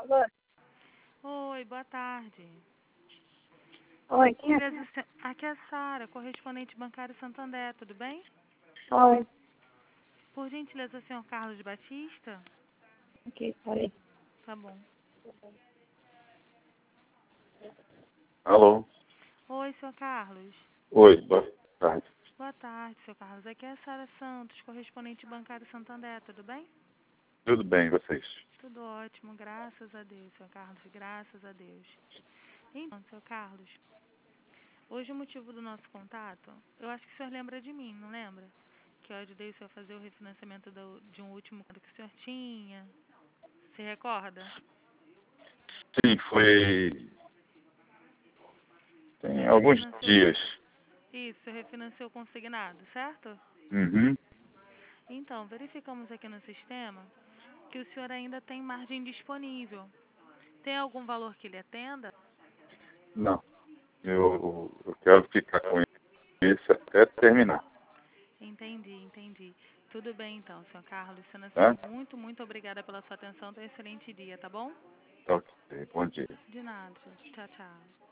Alô? Oi, boa tarde. Oi, quem é? Aqui é a Sara, correspondente bancário Santander, tudo bem? Oi. Por gentileza, o senhor Carlos Batista? Ok, falei. Tá bom. Alô? Oi, senhor Carlos. Oi, boa tarde. Boa tarde, senhor Carlos. Aqui é a Sara Santos, correspondente bancário Santander, tudo bem? Tudo bem, e vocês? Tudo ótimo, graças a Deus, senhor Carlos, graças a Deus. Então, senhor Carlos, hoje o motivo do nosso contato, eu acho que o senhor lembra de mim, não lembra? Que eu ajudei o senhor a fazer o refinanciamento de um último carro que o senhor tinha. Se recorda? Sim, foi. O Tem senhor alguns refinanciou. dias. Isso, o senhor refinanciou consignado, certo? Uhum. Então, verificamos aqui no sistema que o senhor ainda tem margem disponível. Tem algum valor que lhe atenda? Não. Eu quero ficar com esse até terminar. Entendi. Tudo bem então, senhor Carlos. Sendo Tá? assim, muito obrigada pela sua atenção. Tenha um excelente dia, tá bom? Tá ok. Bom dia. De nada. Tchau.